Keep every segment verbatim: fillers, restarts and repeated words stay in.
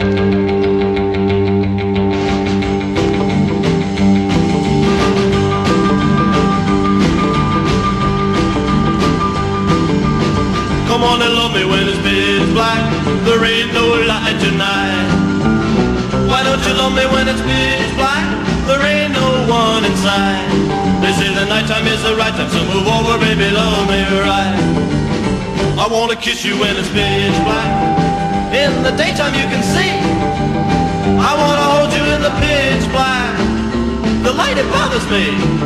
Come on and love me when it's pitch black. There ain't no light tonight. Why don't you love me when it's pitch black? There ain't no one inside. They say the nighttime is the right time, so move over, baby, love me right. I wanna kiss you when it's pitch black. In the daytime you can see. I wanna hold you in the pitch black. The light, it bothers me.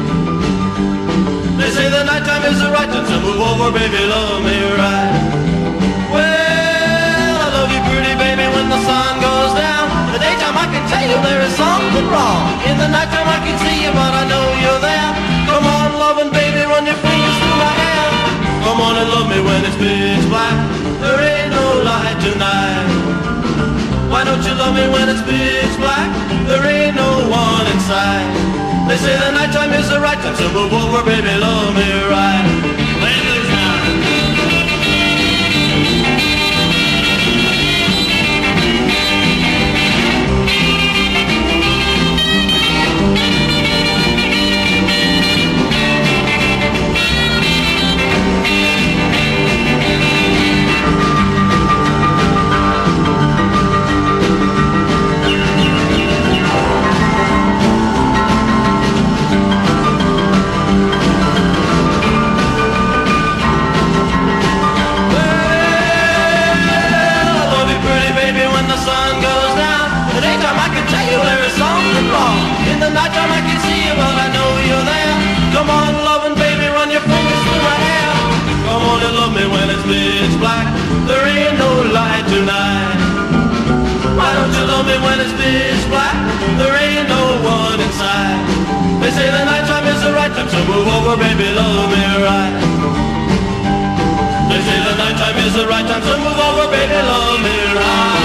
They say the nighttime is the right time, so move over, baby, love me right. Well, I love you pretty, baby, when the sun goes down. The daytime I can tell you there is something wrong. In the nighttime I can see you, but I know you're there. Come on, loving baby, run your fingers through my hair. Come on and love me when it's pitch black. There ain't no light tonight. Why don't you love me when it's pitch black? There ain't no one inside. They say the nighttime is the right time, so move over, baby, love me right. Play the time. In the nighttime I can see you, but I know you're there. Come on, loving baby, run your fingers through my hair. Come on and love me when it's pitch black. There ain't no light tonight. Why don't you love me when it's pitch black? There ain't no one inside. They say the nighttime is the right time, so move over, baby, love me right. They say the nighttime is the right time, so move over, baby, love me right.